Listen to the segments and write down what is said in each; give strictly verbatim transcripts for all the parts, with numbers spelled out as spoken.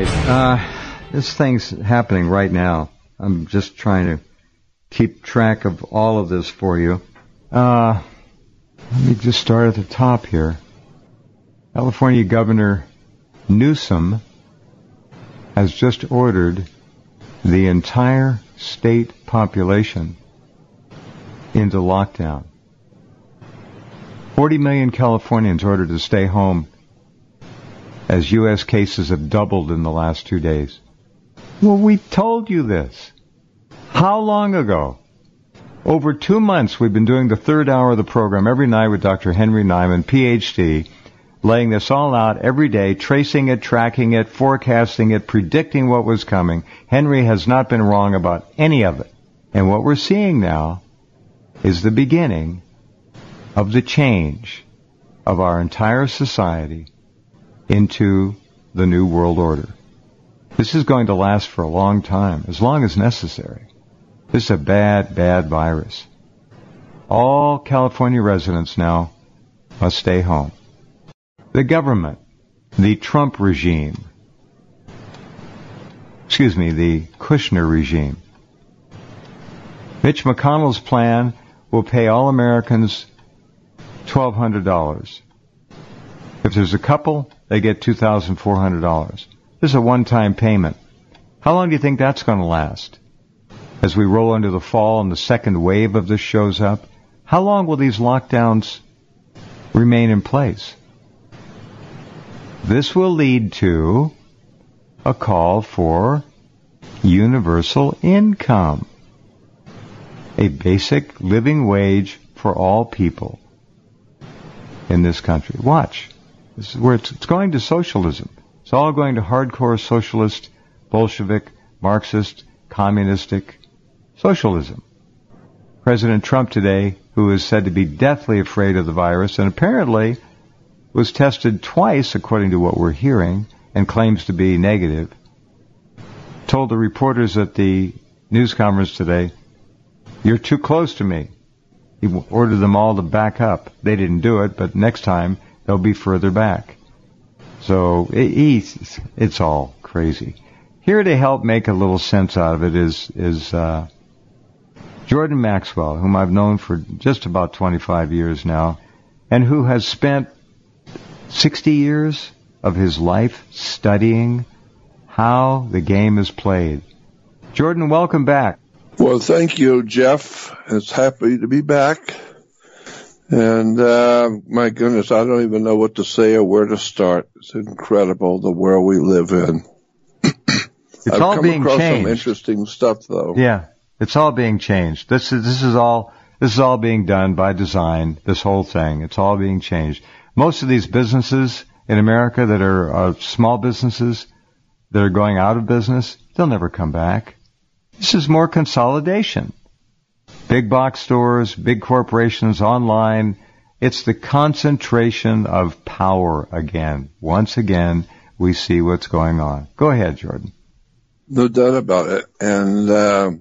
Uh, this thing's happening right now. I'm just trying to keep track of all of this for you. Uh, let me just start at the top here. California Governor Newsom has just ordered the entire state population into lockdown. forty million Californians ordered to stay home as U S cases have doubled in the last two days. Well, we told you this. How long ago? Over two months we've been doing the third hour of the program every night with Doctor Henry Nyman, P H D, laying this all out every day, tracing it, tracking it, forecasting it, predicting what was coming. Henry has not been wrong about any of it. And what we're seeing now is the beginning of the change of our entire society into the New World Order. This is going to last for a long time, as long as necessary. This is a bad, bad virus. All California residents now must stay home. The government, the Trump regime, excuse me, the Kushner regime, Mitch McConnell's plan will pay all Americans twelve hundred dollars. If there's a couple, they get two thousand four hundred dollars. This is a one-time payment. How long do you think that's going to last? As we roll into the fall and the second wave of this shows up, how long will these lockdowns remain in place? This will lead to a call for universal income, a basic living wage for all people in this country. Watch. This is where it's, it's going to socialism. It's all going to hardcore socialist, Bolshevik, Marxist, communistic socialism. President Trump today, who is said to be deathly afraid of the virus and apparently was tested twice, according to what we're hearing, and claims to be negative, told the reporters at the news conference today, "You're too close to me." He ordered them all to back up. They didn't do it, but next time they'll be further back. So it, it's all crazy. Here to help make a little sense out of it is is uh, Jordan Maxwell, whom I've known for just about twenty-five years now, and who has spent sixty years of his life studying how the game is played. Jordan, welcome back. Well, thank you, Jeff. It's happy to be back. And, uh, my goodness, I don't even know what to say or where to start. It's incredible, the world we live in. It's I've all come being across changed. some interesting stuff, though. Yeah, it's all being changed. This is, this is all, this is all being done by design, this whole thing. It's all being changed. Most of these businesses in America that are uh, small businesses that are going out of business, they'll never come back. This is more consolidation. Big box stores, big corporations, online. It's the concentration of power again. Once again, we see what's going on. Go ahead, Jordan. No doubt about it. And uh,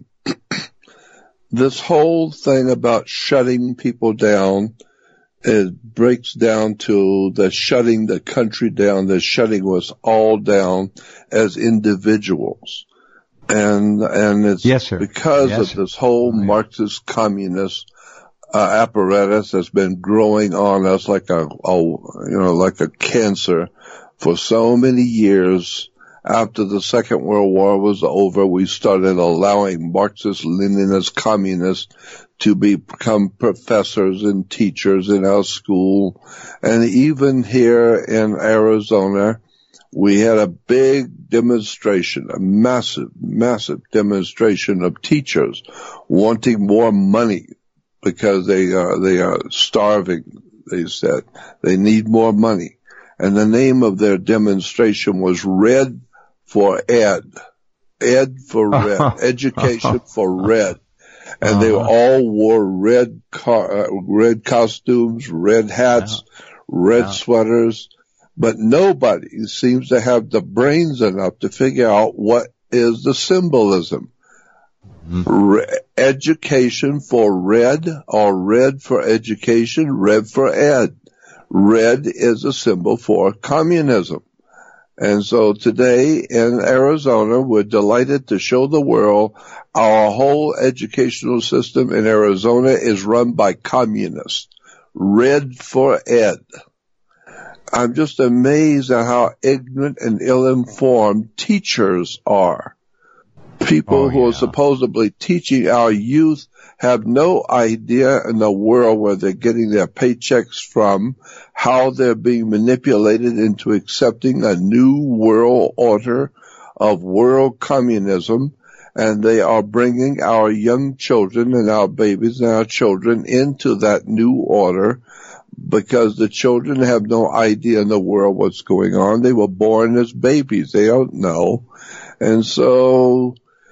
this whole thing about shutting people down, it breaks down to the shutting the country down, the shutting us all down as individuals. And, and it's yes, sir. because yes, of sir. this whole Marxist communist uh, apparatus that's been growing on us like a, a, you know, like a cancer for so many years. After the Second World War was over, we started allowing Marxist, Leninist, communists to become professors and teachers in our school. And even here in Arizona, we had a big demonstration, a massive, massive demonstration of teachers wanting more money because they are, they are starving, they said. They need more money. And the name of their demonstration was Red for Ed. Ed for Red. Education for Red. And uh-huh. they all wore red car, uh, red costumes, red hats, yeah. red yeah. sweaters. But nobody seems to have the brains enough to figure out what is the symbolism. Mm-hmm. Re- education for red or red for education, red for ed. Red is a symbol for communism. And so today in Arizona, we're delighted to show the world our whole educational system in Arizona is run by communists. Red for Ed. I'm just amazed at how ignorant and ill-informed teachers are. People Oh, who yeah. are supposedly teaching our youth have no idea in the world where they're getting their paychecks from, how they're being manipulated into accepting a new world order of world communism, and they are bringing our young children and our babies and our children into that new order because the children have no idea in the world what's going on. They were born as babies. They don't know. And so,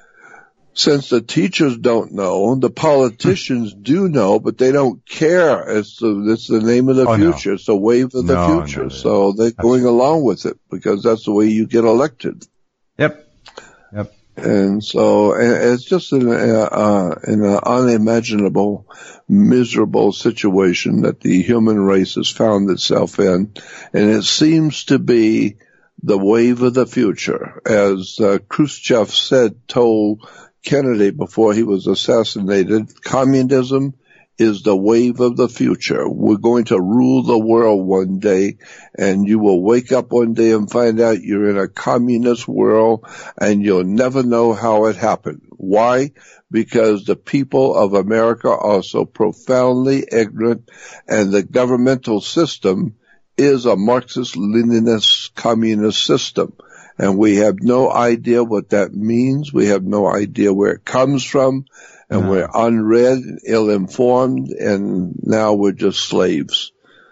since the teachers don't know, the politicians do know, but they don't care. It's the, it's the name of the Oh, no. future. It's the wave of the No, future. no, no. So they're That's- going along with it because that's the way you get elected. Yep. Yep. And so and it's just in, a, uh, in an unimaginable, miserable situation that the human race has found itself in. And it seems to be the wave of the future. As uh, Khrushchev said, told Kennedy before he was assassinated, communism is the wave of the future. We're going to rule the world one day, and you will wake up one day and find out you're in a communist world, and you'll never know how it happened. Why? Because the people of America are so profoundly ignorant, and the governmental system is a Marxist-Leninist communist system. And we have no idea what that means. We have no idea where it comes from. And No. we're unread, ill-informed, and now we're just slaves.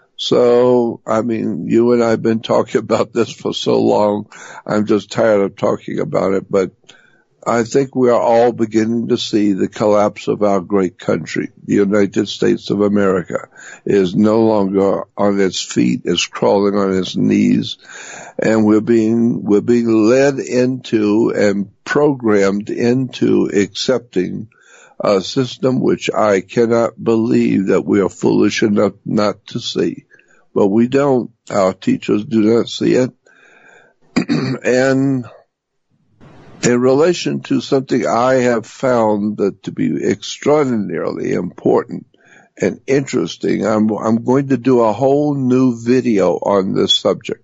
So, I mean, you and I have been talking about this for so long. I'm just tired of talking about it. But I think we are all beginning to see the collapse of our great country. The United States of America is no longer on its feet, it's crawling on its knees. And we're being, we're being led into and programmed into accepting a system which I cannot believe that we are foolish enough not to see. But we don't. Our teachers do not see it. And in relation to something I have found that to be extraordinarily important and interesting, I'm, I'm going to do a whole new video on this subject.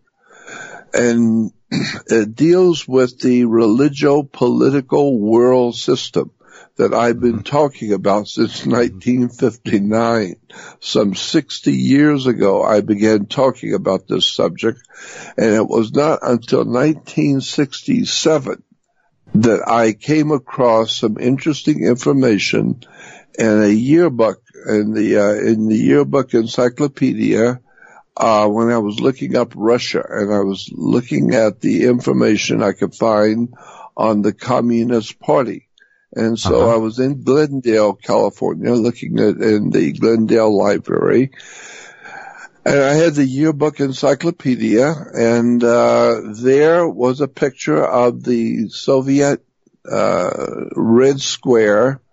And it deals with the religio-political world system that I've been talking about since nineteen fifty-nine. Some sixty years ago, I began talking about this subject, and it was not until nineteen sixty-seven that I came across some interesting information in a yearbook, in the, uh, in the yearbook encyclopedia, uh, when I was looking up Russia, and I was looking at the information I could find on the Communist Party. And so Uh-huh. I was in Glendale, California, looking at in the Glendale Library, and I had the yearbook encyclopedia, and uh there was a picture of the Soviet uh Red Square,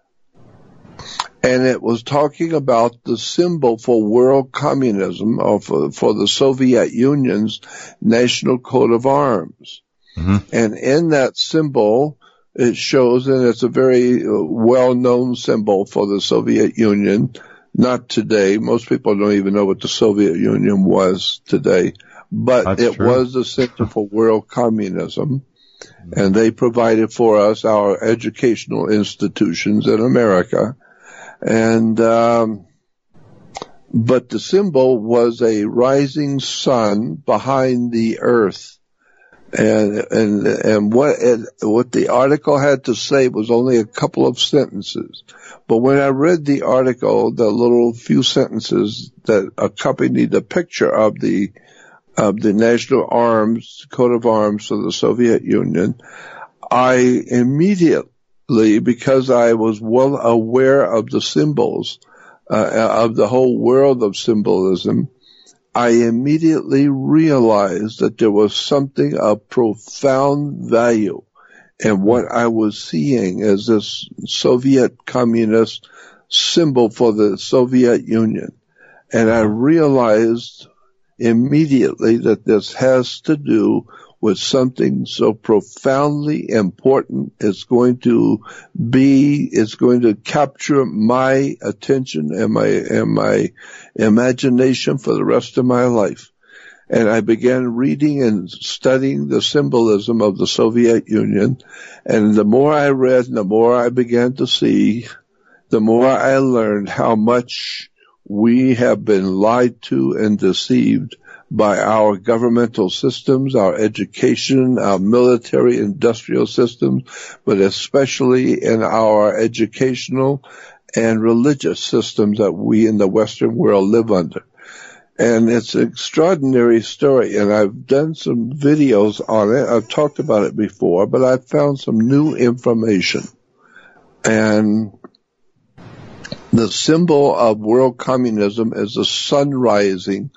and it was talking about the symbol for world communism, or for, for the Soviet Union's national coat of arms. Mm-hmm. And in that symbol, it shows, and it's a very uh, well-known symbol for the Soviet Union. Not today. Most people don't even know what the Soviet Union was today. But That's it true. was the Center for World Communism. And they provided for us our educational institutions in America. And, um, but the symbol was a rising sun behind the earth. And, and, and what it, what the article had to say was only a couple of sentences. But when I read the article, the little few sentences that accompanied the picture of the, of the national arms, coat of arms for the Soviet Union, I immediately, because I was well aware of the symbols, uh, of the whole world of symbolism, I immediately realized that there was something of profound value in what I was seeing as this Soviet communist symbol for the Soviet Union. And I realized immediately that this has to do with something so profoundly important. It's going to be, it's going to capture my attention and my, and my imagination for the rest of my life. And I began reading and studying the symbolism of the Soviet Union. And the more I read and the more I began to see, the more I learned how much we have been lied to and deceived by our governmental systems, our education, our military industrial systems, but especially in our educational and religious systems that we in the Western world live under. And it's an extraordinary story, and I've done some videos on it. I've talked about it before, but I've found some new information. And the symbol of world communism is the sun rising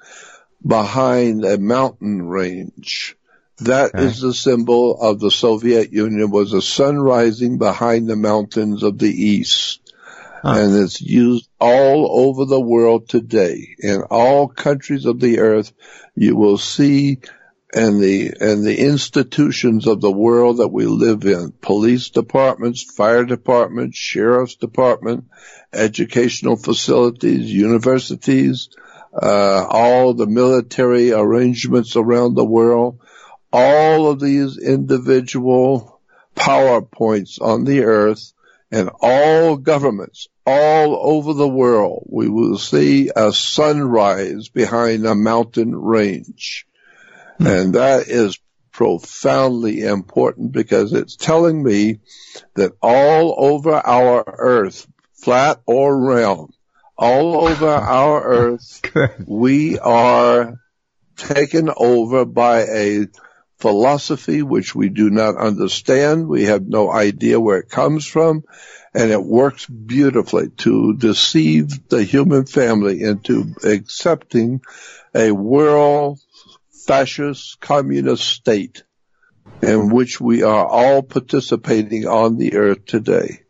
behind a mountain range. That okay. is the symbol of the Soviet Union, was the sun rising behind the mountains of the East. Huh. And it's used all over the world today. In all countries of the earth, you will see and the, and the institutions of the world that we live in, police departments, fire departments, sheriff's department, educational facilities, universities, uh, all the military arrangements around the world, all of these individual power points on the earth, and all governments all over the world, we will see a sunrise behind a mountain range. Mm-hmm. And that is profoundly important because it's telling me that all over our earth, flat or round, all over our earth, we are taken over by a philosophy which we do not understand. We have no idea where it comes from, and it works beautifully to deceive the human family into accepting a world fascist communist state in which we are all participating on the earth today.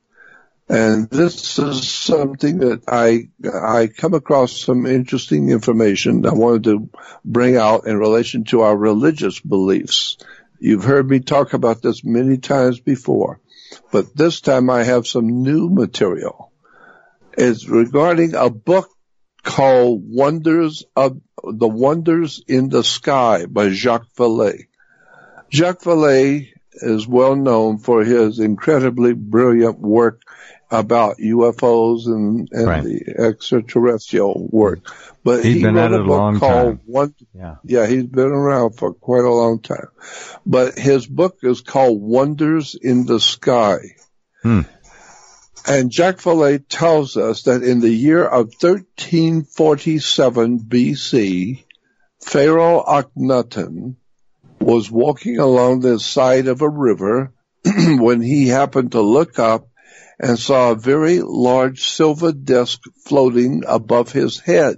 And this is something that I I come across some interesting information I wanted to bring out in relation to our religious beliefs. You've heard me talk about this many times before, but this time I have some new material. It's regarding a book called Wonders of the Wonders in the Sky by Jacques Vallée. Jacques Vallée is well known for his incredibly brilliant work about U F Os and, and right. the extraterrestrial work. But he's he been wrote at it a a book long called time. One, yeah. yeah, he's been around for quite a long time. But his book is called Wonders in the Sky. Hmm. And Jacques Vallée tells us that in the year of thirteen forty-seven B C, Pharaoh Akhenaten was walking along the side of a river when he happened to look up and saw a very large silver disc floating above his head,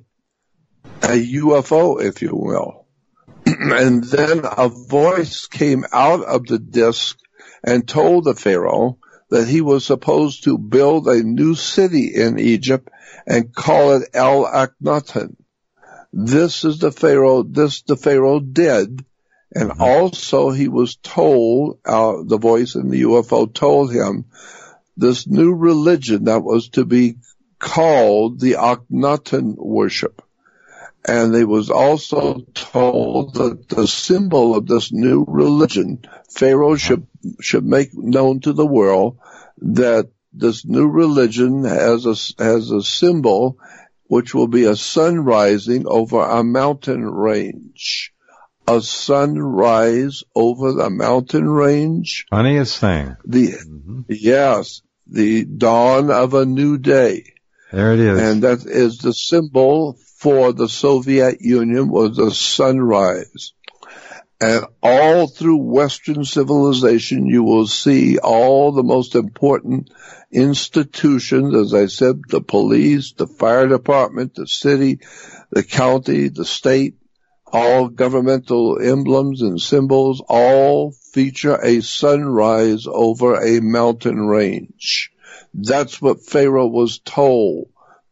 a U F O, if you will. And then a voice came out of the disc and told the Pharaoh that he was supposed to build a new city in Egypt and call it El Akhenaten. This is the Pharaoh, this the Pharaoh did. And mm-hmm. also he was told, uh, the voice in the U F O told him, this new religion that was to be called the Akhenaten worship. And it was also told that the symbol of this new religion, Pharaoh should, should make known to the world that this new religion has a, has a symbol which will be a sun rising over a mountain range. A sunrise over the mountain range. Funniest thing. The, mm-hmm. Yes, the dawn of a new day. There it is. And that is the symbol for the Soviet Union, was the sunrise. And all through Western civilization, you will see all the most important institutions, as I said, the police, the fire department, the city, the county, the state, all governmental emblems and symbols all feature a sunrise over a mountain range. That's what Pharaoh was told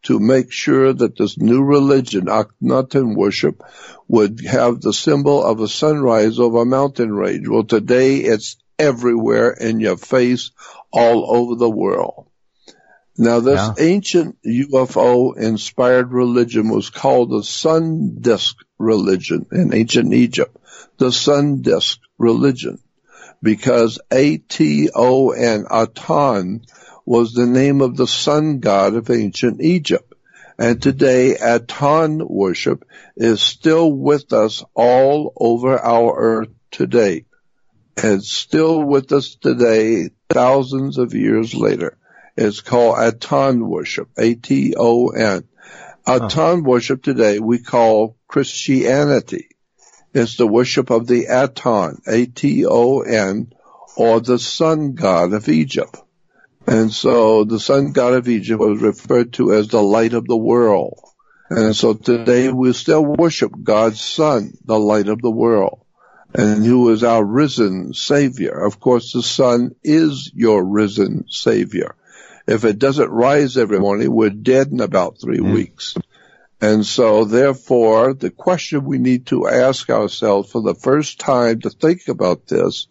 to make sure that this new religion, Akhenaten worship, would have the symbol of a sunrise over a mountain range. Well, today it's everywhere in your face, all over the world. Now, this yeah. ancient U F O-inspired religion was called the sun disk religion in ancient Egypt, the sun disk religion, because A T O N, Aton, was the name of the sun god of ancient Egypt. And today, Aton worship is still with us all over our earth today. And still with us today, thousands of years later. It's called Aton worship, A T O N. Aton oh. worship today we call Christianity. It's the worship of the Aton, A T O N, or the sun god of Egypt. And so the sun god of Egypt was referred to as the light of the world. And so today we still worship God's son, the light of the world, and who is our risen Savior. Of course, the sun is your risen Savior. If it doesn't rise every morning, we're dead in about three mm. weeks. And so, therefore, the question we need to ask ourselves for the first time to think about this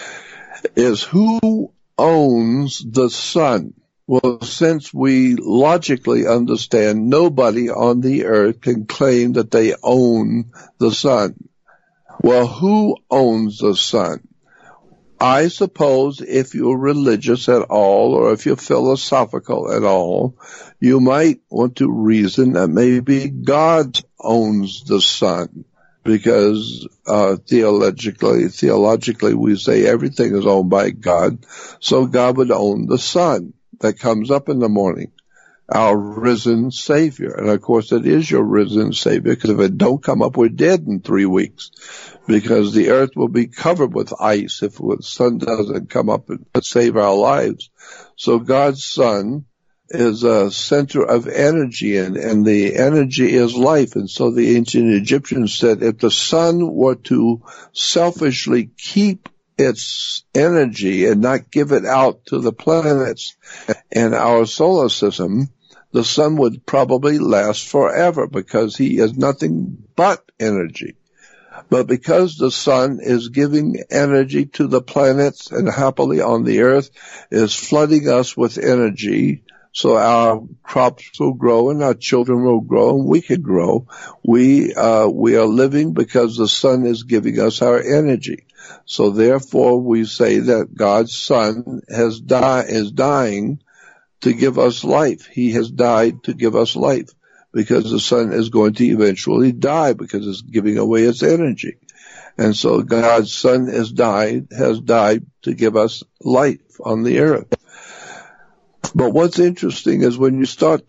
is, who owns the sun? Well, since we logically understand nobody on the earth can claim that they own the sun. Well, who owns the sun? I suppose if you're religious at all, or if you're philosophical at all, you might want to reason that maybe God owns the sun, because uh, theologically, theologically we say everything is owned by God, so God would own the sun that comes up in the morning, our risen Savior. And of course, it is your risen Savior, because if it don't come up, we're dead in three weeks. Because the earth will be covered with ice if the sun doesn't come up and save our lives. So God's Son is a center of energy, and, and the energy is life. And so the ancient Egyptians said, if the sun were to selfishly keep its energy and not give it out to the planets in our solar system, the sun would probably last forever, because he is nothing but energy. But because the sun is giving energy to the planets and happily on the earth is flooding us with energy, so our crops will grow and our children will grow and we can grow. We, uh, we are living because the sun is giving us our energy. So therefore we say that God's Son has die, is dying to give us life. He has died to give us life, because the sun is going to eventually die, because it's giving away its energy. And so God's Son has died, has died to give us life on the earth. But what's interesting is when you start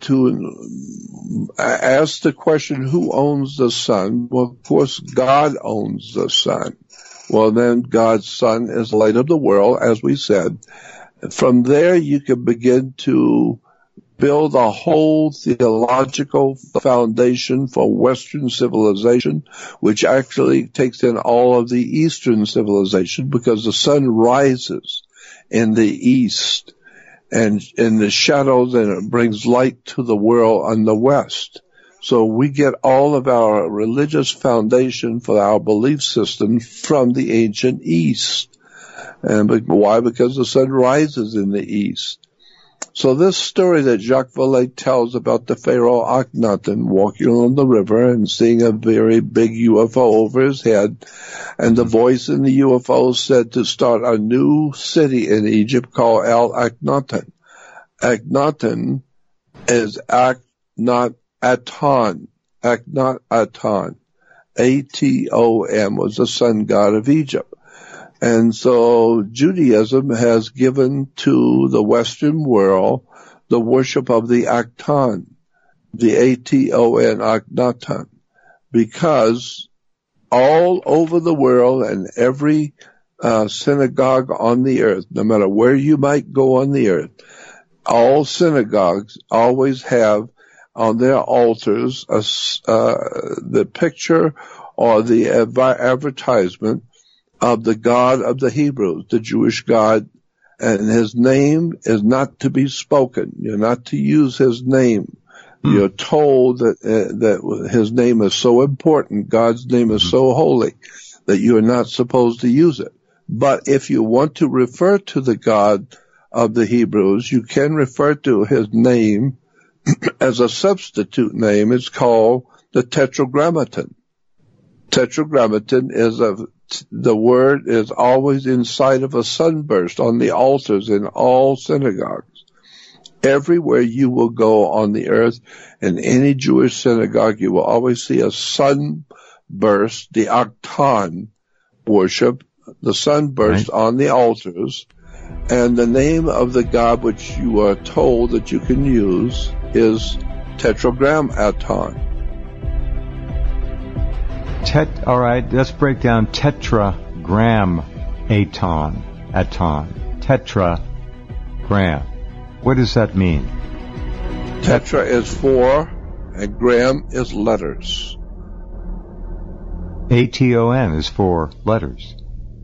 to ask the question, who owns the sun? Well, of course, God owns the sun. Well, then God's Son is the light of the world, as we said. From there, you can begin to build a whole theological foundation for Western civilization, which actually takes in all of the Eastern civilization, because the sun rises in the east and in the shadows, and it brings light to the world on the west. So we get all of our religious foundation for our belief system from the ancient East. And why? Because the sun rises in the east. So this story that Jacques Vallée tells about the Pharaoh Akhenaten walking along the river and seeing a very big U F O over his head, and the voice in the U F O said to start a new city in Egypt called El Akhenaten. Akhenaten is Ak, not Aton. Akhenaten. A T O M was the sun god of Egypt. And so Judaism has given to the Western world the worship of the Aton, the A T O N, Akhenaten, because all over the world and every uh, synagogue on the earth, no matter where you might go on the earth, all synagogues always have on their altars a, uh, the picture or the advertisement of the God of the Hebrews, the Jewish God, and his name is not to be spoken. You're not to use his name. Mm. You're told that uh, that his name is so important, God's name is mm. so holy, that you are not supposed to use it. But if you want to refer to the God of the Hebrews, you can refer to his name as a substitute name. It's called the Tetragrammaton. Tetragrammaton is a, the word is always inside of a sunburst on the altars in all synagogues. Everywhere you will go on the earth, in any Jewish synagogue, you will always see a sunburst, the Octan worship, the sunburst right. on the altars. And the name of the God which you are told that you can use is Tetragrammaton. Tet, all right, let's break down Tetragrammaton. Aton. Tetragram. What does that mean? Tetra is four, and gram is letters. A T O N is four letters.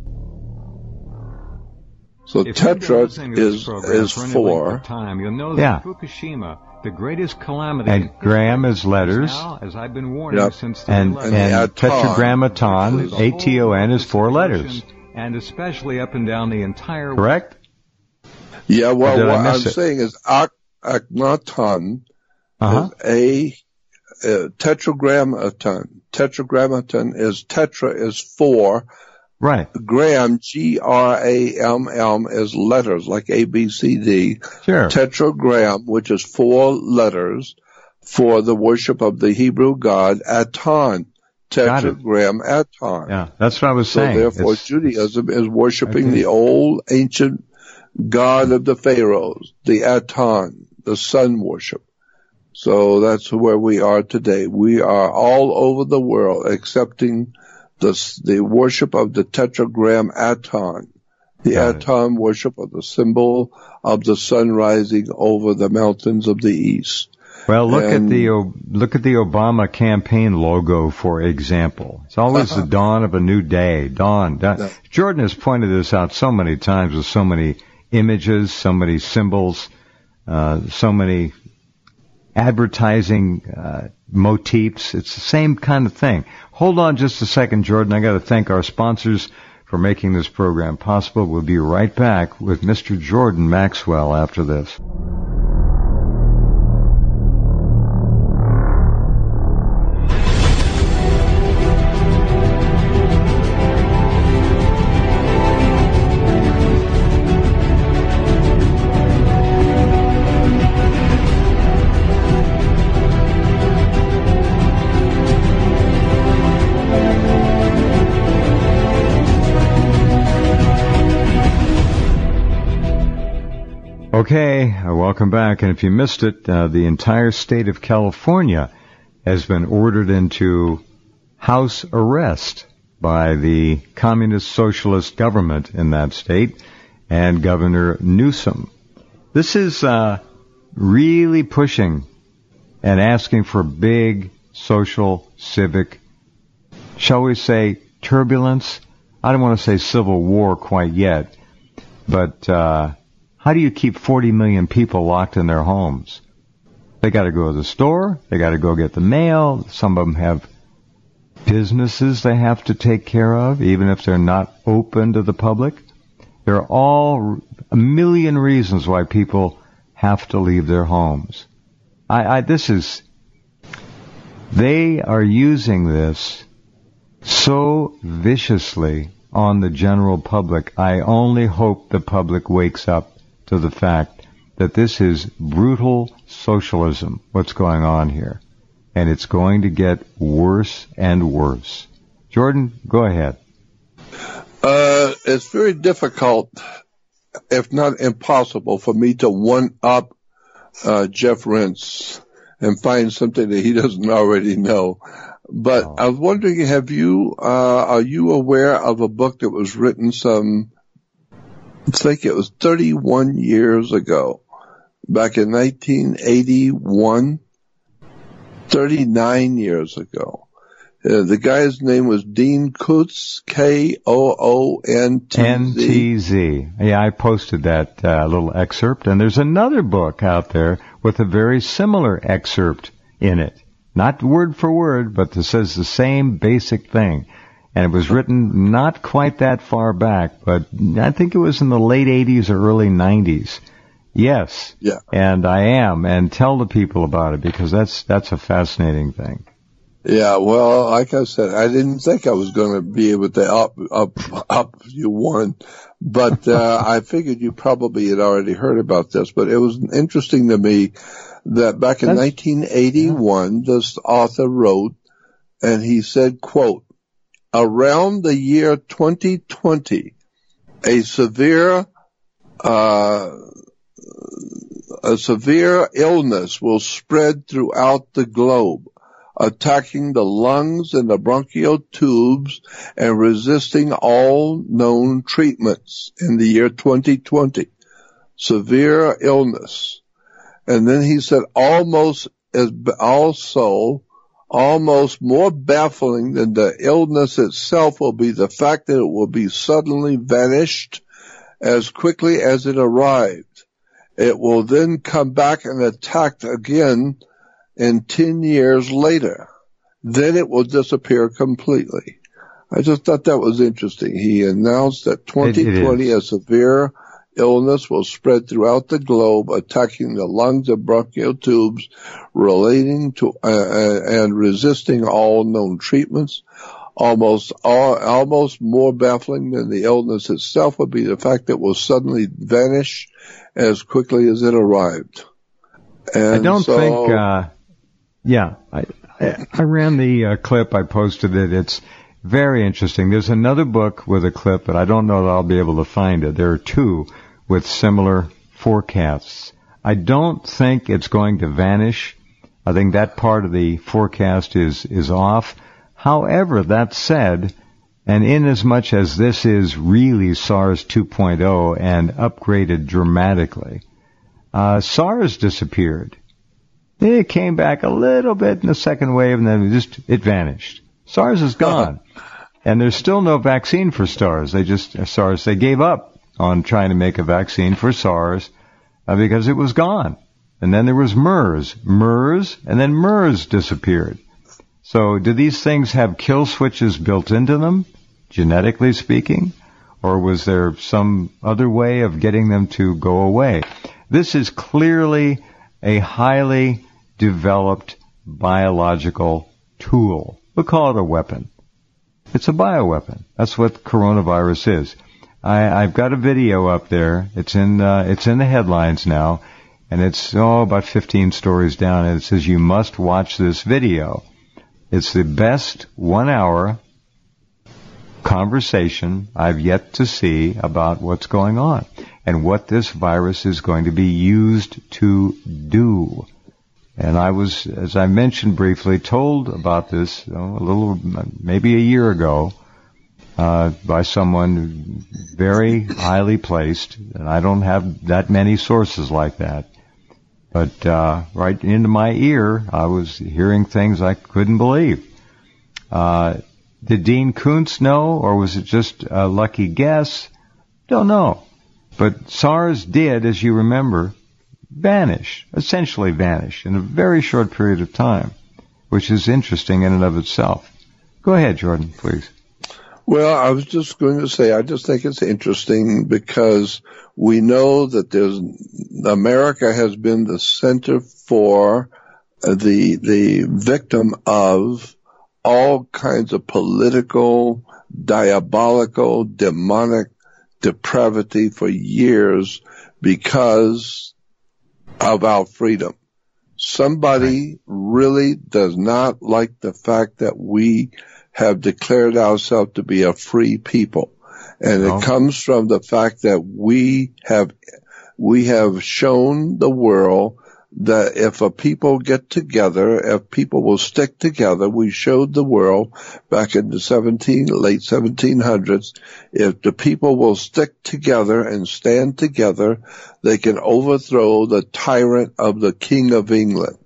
So if tetra is is four. Time, you'll know that yeah. Fukushima, the greatest calamity. And gram is letters. Now, as I've been warning yep. since the and and, and Tetragrammaton, A T O N is four letters. And especially up and down the entire. Correct. Yeah, well, what I'm it? saying is Akhenaton uh-huh. is a, a tetragrammaton. Tetragrammaton is tetra is four. Right. Gram, G R A M M, is letters like A, B, C, D. Sure. Tetragram, which is four letters for the worship of the Hebrew God, Aton. Tetragram Aton. Yeah, that's what I was so saying. So therefore it's, Judaism is worshiping the old ancient God of the Pharaohs, the Aton, the sun worship. So that's where we are today. We are all over the world accepting the, the worship of the Tetragram Aton, the Got Aton it. worship of the symbol of the sun rising over the mountains of the east. Well, look and, at the look at the Obama campaign logo, for example. It's always the dawn of a new day. Dawn. dawn. No. Jordan has pointed this out so many times with so many images, so many symbols, uh, so many advertising uh, motifs. It's the same kind of thing. Hold on just a second, Jordan. I got to thank our sponsors for making this program possible. We'll be right back with Mister Jordan Maxwell after this. Okay, uh, welcome back. And if you missed it, uh, the entire state of California has been ordered into house arrest by the communist socialist government in that state and Governor Newsom. This is uh, really pushing and asking for big social, civic, shall we say, turbulence. I don't want to say civil war quite yet, but uh how do you keep forty million people locked in their homes? They got to go to the store. They got to go get the mail. Some of them have businesses they have to take care of, even if they're not open to the public. There are all a million reasons why people have to leave their homes. I, I this is, they are using this so viciously on the general public. I only hope the public wakes up to the fact that this is brutal socialism, what's going on here. And it's going to get worse and worse. Jordan, go ahead. Uh, it's very difficult, if not impossible, for me to one-up uh, Jeff Rense and find something that he doesn't already know. But oh. I was wondering, have you, uh, are you aware of a book that was written some, I think it was thirty-one years ago, back in nineteen eighty-one, thirty-nine years ago. Uh, the guy's name was Dean Koontz, K O O N T Z. N T Z. Yeah, I posted that uh, little excerpt, and there's another book out there with a very similar excerpt in it. Not word for word, but it says the same basic thing. And it was written not quite that far back, but I think it was in the late eighties or early nineties. Yes. Yeah. And I am, and tell the people about it, because that's that's a fascinating thing. Yeah, well, like I said, I didn't think I was going to be able to up, up, up you one, but, uh, I figured you probably had already heard about this, but it was interesting to me that back in That's, nineteen eighty-one, yeah. this author wrote, and he said, quote, around the year twenty twenty, a severe, uh, a severe illness will spread throughout the globe, attacking the lungs and the bronchial tubes and resisting all known treatments in the year twenty twenty. Severe illness. And then he said almost as also almost more baffling than the illness itself will be the fact that it will be suddenly vanished as quickly as it arrived. It will then come back and attack again and ten years later, then it will disappear completely. I just thought that was interesting. He announced that twenty twenty, a severe illness will spread throughout the globe, attacking the lungs and bronchial tubes, relating to uh, and resisting all known treatments. Almost all, almost more baffling than the illness itself would be the fact that it will suddenly vanish as quickly as it arrived. And I don't so, think. Uh... Yeah, I, I, I ran the uh, clip. I posted it. It's very interesting. There's another book with a clip, but I don't know that I'll be able to find it. There are two with similar forecasts. I don't think it's going to vanish. I think that part of the forecast is, is off. However, that said, and in as much as this is really SARS two point oh and upgraded dramatically, uh, SARS disappeared. It came back a little bit in the second wave, and then it just it vanished. SARS is gone, and there's still no vaccine for SARS. They just SARS they gave up on trying to make a vaccine for SARS uh, because it was gone. And then there was MERS, MERS, and then MERS disappeared. So, do these things have kill switches built into them, genetically speaking, or was there some other way of getting them to go away? This is clearly a highly developed biological tool. We'll call it a weapon. It's a bioweapon. That's what coronavirus is. I, I've got a video up there. It's in uh, it's in the headlines now, and it's oh about fifteen stories down. And it says you must watch this video. It's the best one-hour conversation I've yet to see about what's going on and what this virus is going to be used to do. And I was, as I mentioned briefly, told about this you know, a little, maybe a year ago, uh, by someone very highly placed, and I don't have that many sources like that. But uh, right into my ear, I was hearing things I couldn't believe. Uh, did Dean Koontz know, or was it just a lucky guess? Don't know. But SARS did, as you remember, vanish, essentially vanish, in a very short period of time, which is interesting in and of itself. Go ahead, Jordan, please. Well, I was just going to say, I just think it's interesting because we know that there's, America has been the center for the, the victim of all kinds of political, diabolical, demonic depravity for years because of our freedom. Somebody really does not like the fact that we have declared ourselves to be a free people. And it comes from the fact that we have, we have shown the world that if a people get together, if people will stick together, we showed the world back in the seventeen, late seventeen hundreds, if the people will stick together and stand together, they can overthrow the tyrant of the King of England.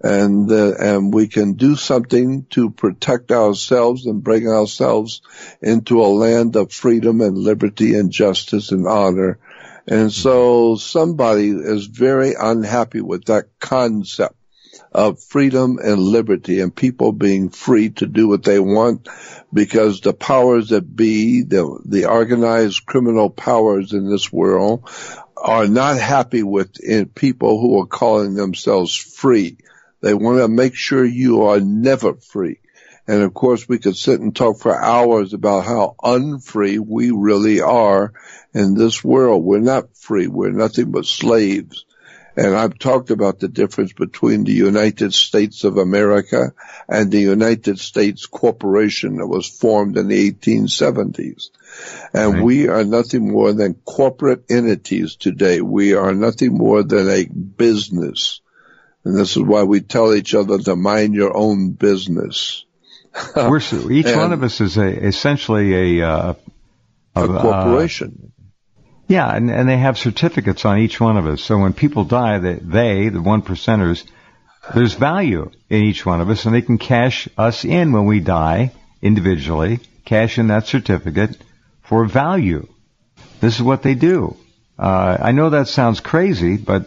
and uh, and we can do something to protect ourselves and bring ourselves into a land of freedom and liberty and justice and honor. And so somebody is very unhappy with that concept of freedom and liberty and people being free to do what they want, because the powers that be, the, the organized criminal powers in this world, are not happy with in people who are calling themselves free. They want to make sure you are never free. And of course, we could sit and talk for hours about how unfree we really are in this world. We're not free. We're nothing but slaves. And I've talked about the difference between the United States of America and the United States Corporation that was formed in the eighteen seventies. And right. We are nothing more than corporate entities today. We are nothing more than a business. And this is why we tell each other to mind your own business. We're, each and, one of us is a, essentially a, uh, a, a corporation. Uh, yeah, and, and they have certificates on each one of us. So when people die, they, they, the one percenters, there's value in each one of us, and they can cash us in when we die individually, cash in that certificate for value. This is what they do. Uh, I know that sounds crazy, but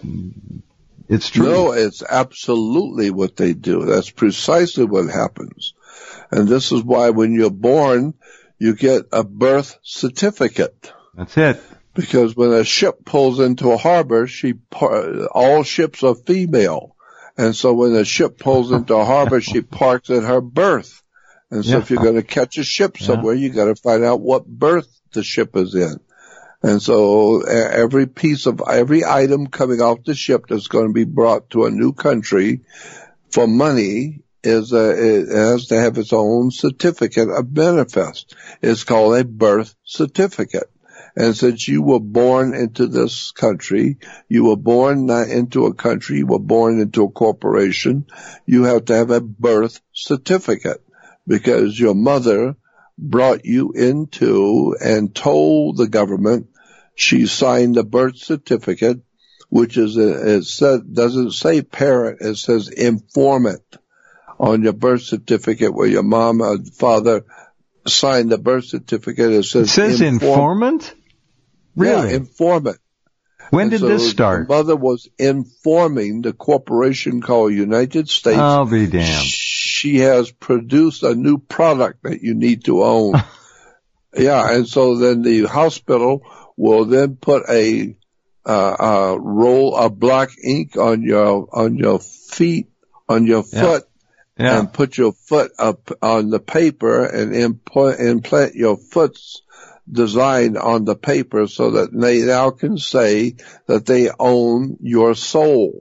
it's true. No, it's absolutely what they do. That's precisely what happens. And this is why when you're born, you get a birth certificate. That's it. Because when a ship pulls into a harbor, she all ships are female. And so when a ship pulls into a harbor, she parks at her berth. And so yeah. if you're going to catch a ship somewhere, yeah. you got to find out what berth the ship is in. And so every piece of, every item coming off the ship that's going to be brought to a new country for money is a, it has to have its own certificate of manifest. It's called a birth certificate. And since you were born into this country, you were born not into a country, you were born into a corporation, you have to have a birth certificate because your mother brought you into and told the government she signed a birth certificate, which is a, it said, doesn't say parent, it says informant on your birth certificate where your mom or father signed the birth certificate. It says, it says inform- informant? Really? Yeah, informant. When and did so this start? The mother was informing the corporation called United States. I'll be damned. She has produced a new product that you need to own. Yeah, and so then the hospital will then put a, uh, a roll of black ink on your, on your feet, on your yeah. foot, yeah. and put your foot up on the paper and implant, implant your foot's design on the paper so that they now can say that they own your soul.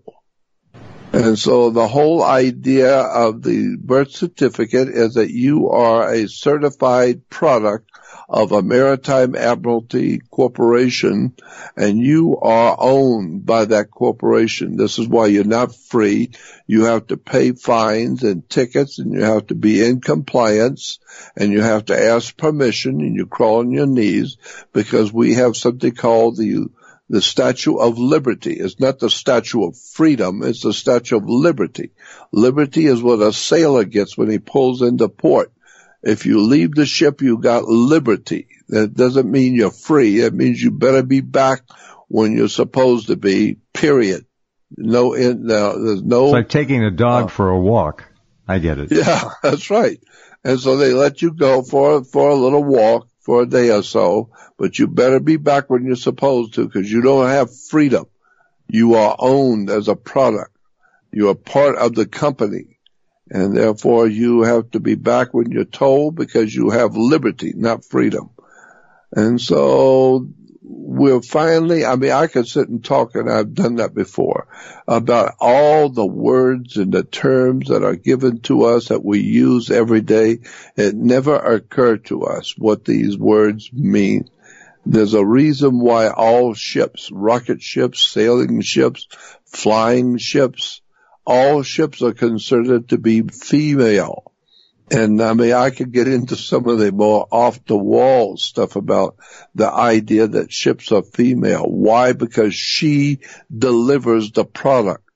And so the whole idea of the birth certificate is that you are a certified product of a maritime admiralty corporation, and you are owned by that corporation. This is why you're not free. You have to pay fines and tickets, and you have to be in compliance, and you have to ask permission, and you crawl on your knees, because we have something called the the Statue of Liberty. It's not the Statue of Freedom, it's the Statue of Liberty. Liberty is what a sailor gets when he pulls into port. If you leave the ship, you got liberty. That doesn't mean you're free. It means you better be back when you're supposed to be, period. No, in, no there's no... It's like taking a dog uh, for a walk. I get it. Yeah, that's right. And so they let you go for, for a little walk for a day or so, but you better be back when you're supposed to, because you don't have freedom. You are owned as a product. You are part of the company. And therefore you have to be back when you're told, because you have liberty, not freedom. And so we're finally, I mean, I could sit and talk, and I've done that before, about all the words and the terms that are given to us that we use every day. It never occurred to us what these words mean. There's a reason why all ships, rocket ships, sailing ships, flying ships, all ships are considered to be female. And I mean, I could get into some of the more off-the-wall stuff about the idea that ships are female. Why? Because she delivers the product.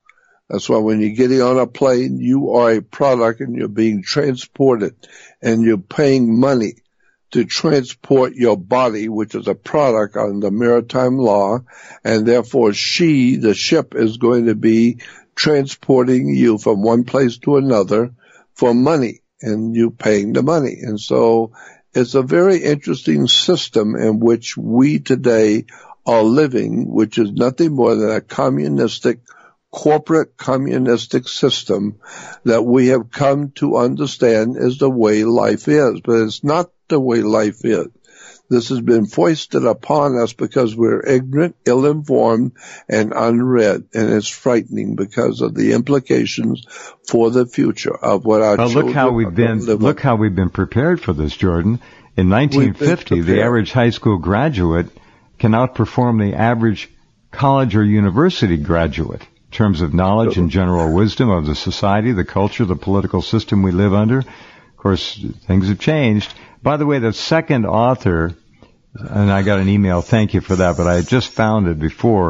That's why when you're getting on a plane, you are a product and you're being transported and you're paying money to transport your body, which is a product under maritime law, and therefore she, the ship, is going to be transporting you from one place to another for money, and you paying the money. And so it's a very interesting system in which we today are living, which is nothing more than a communistic, corporate communistic system that we have come to understand is the way life is. But it's not the way life is. This has been foisted upon us because we're ignorant, ill-informed, and unread. And it's frightening because of the implications for the future of what our well, children look how we've been, look how we've been prepared for this, Jordan. In nineteen fifty, the average high school graduate can outperform the average college or university graduate in terms of knowledge and general wisdom of the society, the culture, the political system we live under. Of course, things have changed. By the way, the second author, and I got an email, thank you for that, but I had just found it before.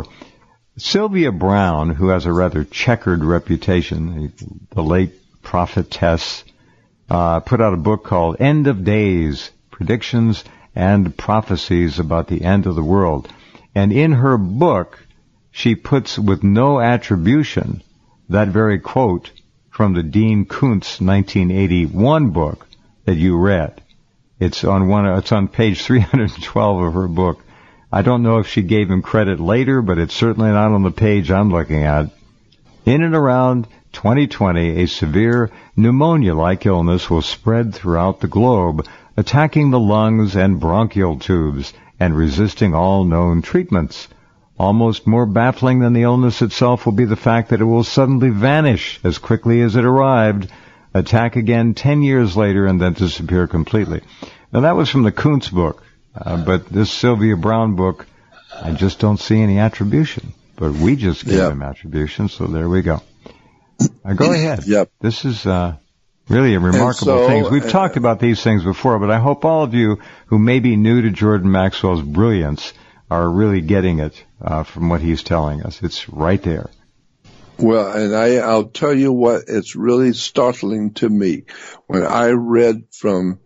Sylvia Browne, who has a rather checkered reputation, the late prophetess, uh, put out a book called End of Days, Predictions and Prophecies About the End of the World. And in her book, she puts with no attribution that very quote from the Dean Koontz nineteen eighty-one book that you read. It's on one, it's on page three hundred twelve of her book. I don't know if she gave him credit later, but it's certainly not on the page I'm looking at. In and around twenty twenty, a severe pneumonia-like illness will spread throughout the globe, attacking the lungs and bronchial tubes and resisting all known treatments. Almost more baffling than the illness itself will be the fact that it will suddenly vanish as quickly as it arrived, attack again ten years later, and then disappear completely. Now, that was from the Koontz book, uh, but this Sylvia Browne book, I just don't see any attribution. But we just gave yep. them attribution, so there we go. Uh, go ahead. Yep. This is uh, really a remarkable so, thing. We've uh, talked about these things before, but I hope all of you who may be new to Jordan Maxwell's brilliance are really getting it uh, from what he's telling us. It's right there. Well, and I, I'll tell you what, it's really startling to me. When I read from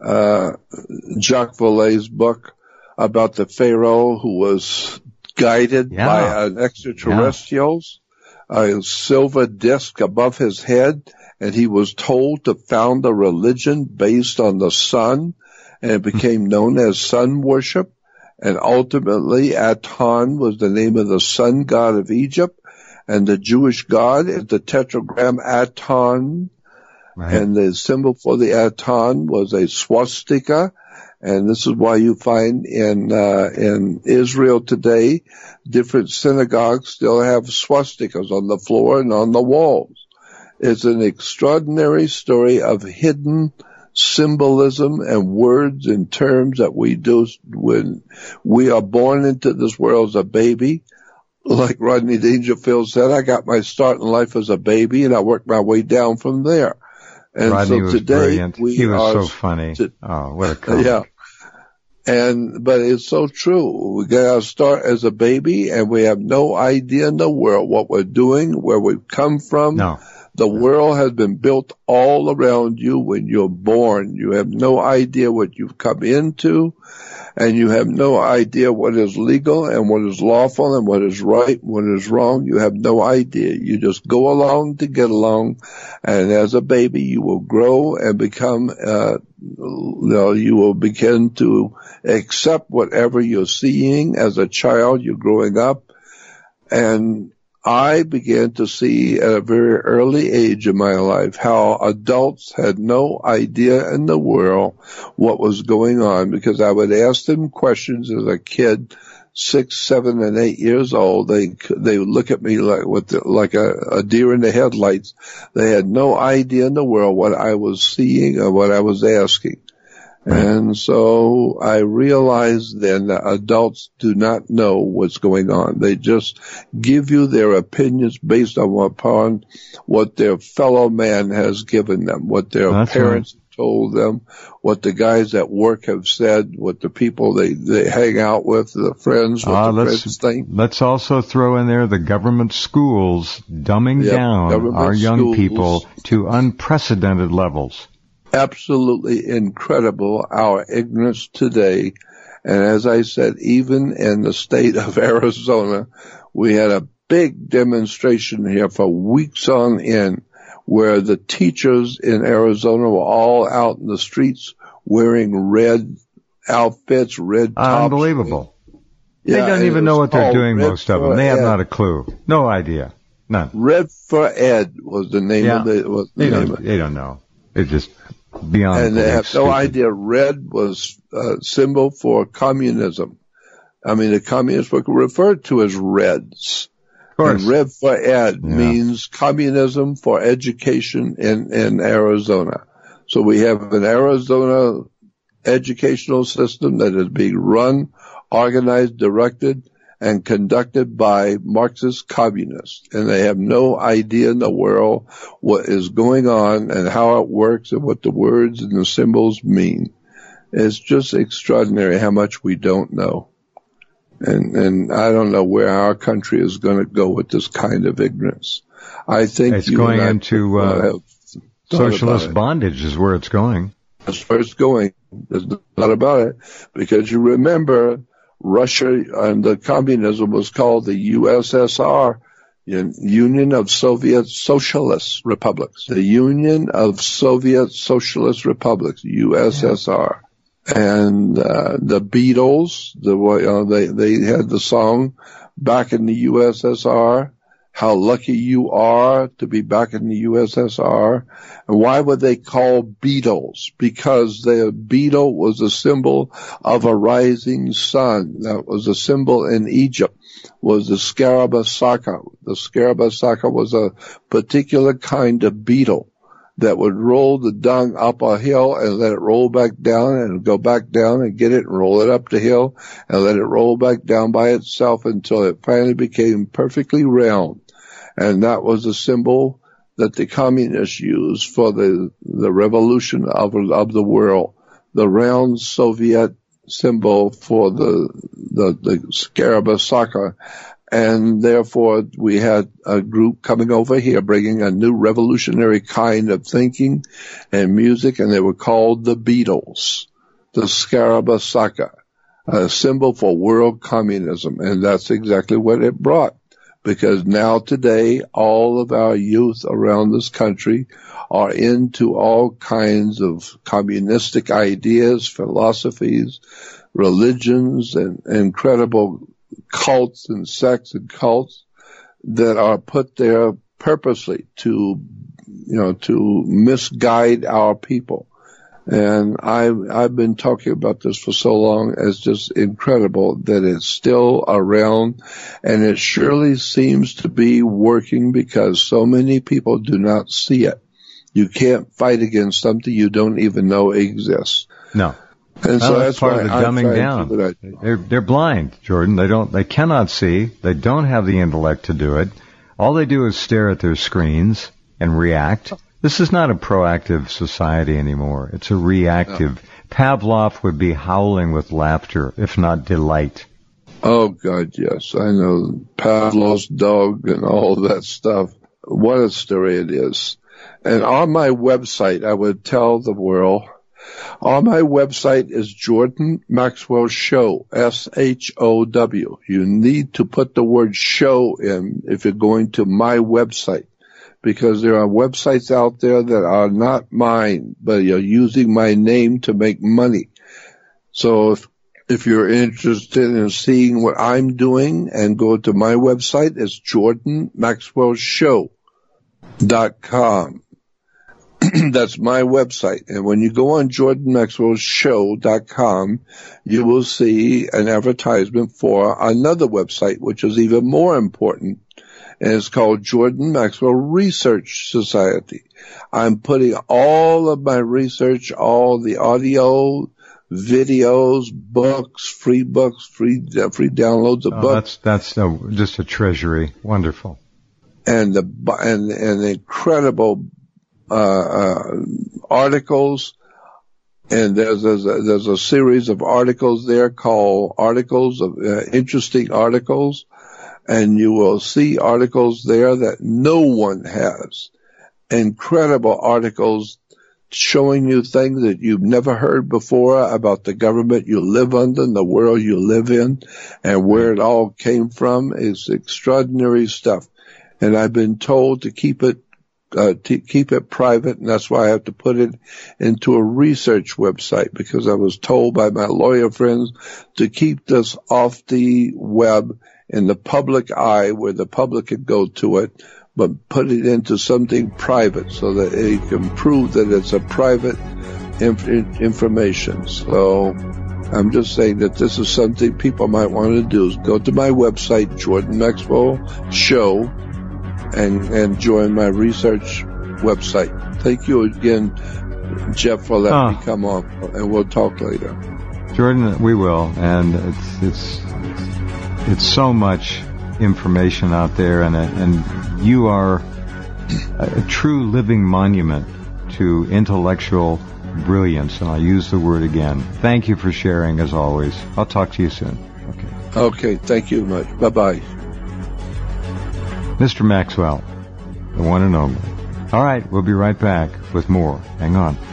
uh Jacques Vallée's book about the Pharaoh who was guided yeah. by an extraterrestrials, yeah. a silver disc above his head, and he was told to found a religion based on the sun, and it became known as sun worship. And ultimately, Aton was the name of the sun god of Egypt, and the Jewish god is the tetragram Aton, right. And the symbol for the Aton was a swastika, and this is why you find in uh, in Israel today, different synagogues still have swastikas on the floor and on the walls. It's an extraordinary story of hidden symbolism and words and terms that we do when we are born into this world as a baby. Like Rodney Dangerfield said, I got my start in life as a baby, and I worked my way down from there. And Rodney so was today brilliant. we he was are, so funny. To, oh, what a comic. Yeah. And, but it's so true. We got our start as a baby, and we have no idea in the world what we're doing, where we've come from. No. The world has been built all around you when you're born. You have no idea what you've come into, and you have no idea what is legal and what is lawful and what is right and what is wrong. You have no idea. You just go along to get along, and as a baby you will grow and become, uh, you know, you will begin to accept whatever you're seeing as a child. You're growing up, and I began to see at a very early age in my life how adults had no idea in the world what was going on, because I would ask them questions as a kid, six, seven, and eight years old. They they would look at me like with the, like a, a deer in the headlights. They had no idea in the world what I was seeing or what I was asking. Right. And so I realized then that adults do not know what's going on. They just give you their opinions based on what, upon what their fellow man has given them, what their That's parents right. told them, what the guys at work have said, what the people they, they hang out with, the friends, what Uh, the let's, friends think. let's also throw in there the government schools dumbing Yep, down government our young schools. people to unprecedented levels. Absolutely incredible, our ignorance today. And as I said, even in the state of Arizona, we had a big demonstration here for weeks on end where the teachers in Arizona were all out in the streets wearing red outfits, red tops. Unbelievable. Yeah, they don't and even it know was what they're called doing, Red most of for them. They have Ed. not a clue. No idea. None. Red for Ed was the name Yeah. of the, was the They name don't, of it. they don't know. It's just beyond And they belief have no stupid. idea red was a symbol for communism. I mean, the communists were referred to as Reds. Of course. And Red for Ed Yeah. means communism for education in, in Arizona. So we have an Arizona educational system that is being run, organized, directed, and conducted by Marxist communists. And they have no idea in the world what is going on and how it works and what the words and the symbols mean. It's just extraordinary how much we don't know. And, and I don't know where our country is going to go with this kind of ignorance. I think It's you going and I into uh, uh, have thought socialist about it. bondage is where it's going. That's where it's going. There's no doubt about it. Because you remember Russia and the communism was called the U S S R, Union of Soviet Socialist Republics. The Union of Soviet Socialist Republics, U S S R. And uh, the Beatles, the uh, they they had the song back in the U S S R. How lucky you are to be back in the U S S R. And why were they called Beatles? Because the beetle was a symbol of a rising sun. That was a symbol in Egypt, was the scarab saka. The scarab saka was a particular kind of beetle that would roll the dung up a hill and let it roll back down and go back down and get it and roll it up the hill and let it roll back down by itself until it finally became perfectly round. And that was a symbol that the communists used for the, the revolution of, of the world. The round Soviet symbol for the, the, the scarab saka. And therefore, we had a group coming over here bringing a new revolutionary kind of thinking and music, and they were called the Beatles, the Scarab Saka, a symbol for world communism. And that's exactly what it brought. Because now today, all of our youth around this country are into all kinds of communistic ideas, philosophies, religions, and incredible cults and sects and cults that are put there purposely to, you know, to misguide our people. And I've, I've been talking about this for so long. It's just incredible that it's still around, and it surely seems to be working because so many people do not see it. You can't fight against something you don't even know exists. No. And so Well, that's that's part why of the I'm dumbing trying down. to do that. They're they're blind, Jordan. They don't they cannot see. They don't have the intellect to do it. All they do is stare at their screens and react. This is not a proactive society anymore. It's a reactive. No. Pavlov would be howling with laughter, if not delight. Oh God, yes. I know Pavlov's dog and all that stuff. What a story it is. And on my website, I would tell the world, on my website is Jordan Maxwell Show, S H O W. You need to put the word show in if you're going to my website, because there are websites out there that are not mine, but you're using my name to make money. So if, if you're interested in seeing what I'm doing, and go to my website, it's jordan maxwell show dot com. That's my website. And when you go on jordan maxwell show dot com, you will see an advertisement for another website, which is even more important. And it's called Jordan Maxwell Research Society. I'm putting all of my research, all the audio, videos, books, free books, free uh, free downloads of oh, books. That's that's uh, just a treasury. Wonderful. And the and and incredible uh, uh, articles. And there's, there's, a, there's a series of articles there called articles of uh, interesting articles. And you will see articles there that no one has. Incredible articles showing you things that you've never heard before about the government you live under and the world you live in and where it all came from. Is extraordinary stuff. And I've been told to keep it Uh, to keep it private, and that's why I have to put it into a research website, because I was told by my lawyer friends to keep this off the web in the public eye where the public could go to it, but put it into something private so that it can prove that it's a private inf- information. So I'm just saying that this is something people might want to do, is go to my website, Jordan Maxwell Show, and, and join my research website. Thank you again, Jeff, for letting oh. me come on, and we'll talk later. Jordan, we will, and it's it's it's so much information out there, and and you are a, a true living monument to intellectual brilliance, and I'll use the word again. Thank you for sharing, as always. I'll talk to you soon. Okay. Okay, thank you much. Bye-bye. Mister Maxwell, the one and only. All right, we'll be right back with more. Hang on.